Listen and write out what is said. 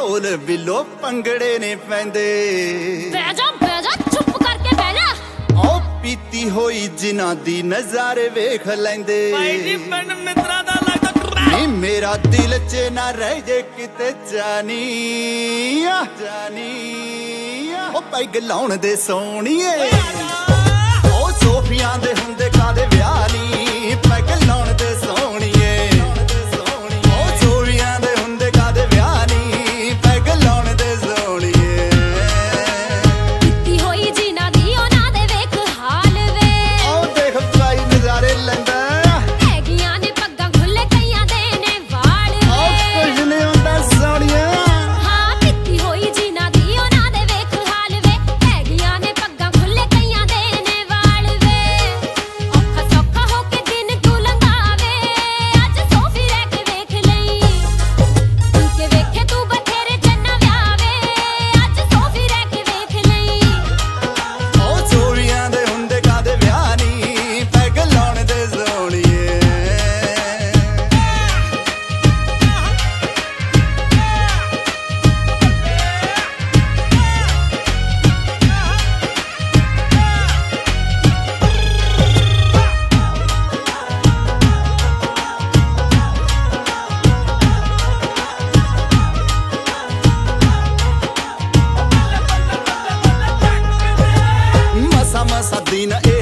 ਢੋਲ ਬਿੱਲੋ ਪੰਗੜੇ ਨੇ ਪੈਂਦੇ। ਬਹਿ ਜਾ ਚੁੱਪ ਕਰਕੇ ਬਹਿ ਜਾ। ਉਹ ਪੀਤੀ ਹੋਈ ਜਿਨ੍ਹਾਂ ਦੀ ਨਜ਼ਾਰੇ ਵੇਖ ਲੈਂਦੇ। ਭਾਈ ਜੀ ਪਿੰਡ ਮਿੱਤਰਾਂ ਦਾ ਲੱਗਦਾ ਨੀ ਮੇਰਾ ਦਿਲ 'ਚ ਨਾ ਰਹਿ ਜੇ ਕਿਤੇ ਜਾਨੀ ਉਹ ਪੈਗ ਲਾਉਣ ਦੇ ਸੋਹਣੀਏ। ਉਹ ਸੋਫੀਆਂ ਦੇ ਹੁੰਦੇ ਕਾਦੇ ਵਿਆਹ ਨੀ ਪੈਗ ਲਾਉਣ ਦੇ ਸੋਹਣੀਏ। ਉਹ ਸੋਫੀਆਂ ਦੇ ਹੁੰਦੇ ਕਾਦੇ ਵਿਆਹ ਨੀ ਪੈਗ ਲਾਉਣ ਦੇ ਸੋਹਣੀਏ। ਪੀਤੀ ਹੋਈ ਜਿਨ੍ਹਾਂ ਦੀ ਉਹਨਾਂ ਦੇ ਵੇਖ ਹਾਲ ਵੇ। ਉਹ ਦੇਖ ਭਾਈ ਨਜ਼ਾਰੇ ਲੈਂਦਾ। ਹੈਗੀਆਂ ਨੇ ਪੱਗਾਂ ਖੁੱਲੇ ਕਈਆਂ ਦੇ ਨੇ ਵਾਲ ਵੇ। ਉਹ ਕੁਝ ਨੀ ਹੁੰਦਾ ਸੋਹਣੀਏ। ਹਾਂ ਪੀਤੀ ਹੋਈ ਜਿਨ੍ਹਾਂ ਦੀ ਉਹਨਾਂ ਦੇ ਵੇਖ ਹਾਲ ਵੇ। ਹੈਗੀਆਂ ਨੇ ਪੱਗਾਂ ਖੁੱਲੇ ਕਈਆਂ ਦੇ ਨੇ ਵਾਲ ਵੇ। ਔਖਾ ਸੌਖਾ ਹੋ ਕੇ ਦਿਨ ਤੂੰ ਲੰਘਾਵੇ। ਅੱਜ ਸੋਫੀ ਰਹਿ ਕੇ ਵੇਖ ਲਈ। ਤੂੰ ਕੇ ਵੇਖੇ ਤੂੰ ਬਥੇਰੇ ਚੰਨਾ ਵਿਆਵੇ। ਅੱਜ ਸੋਫੀ ਰਹਿ ਕੇ ਵੇਖ ਲਈ। ਉਹ ਸੋਹਣੀਆਂ ਦੇ ਹੁੰਦੇ ਕਾਦੇ ਵਿਆਹ ਨੀ ਪੈਗ ਲਾਉਣ ਦੇ ਸੋਹਣੀਏ। ਮਸਾ ਮਸਾ ਦਿਨ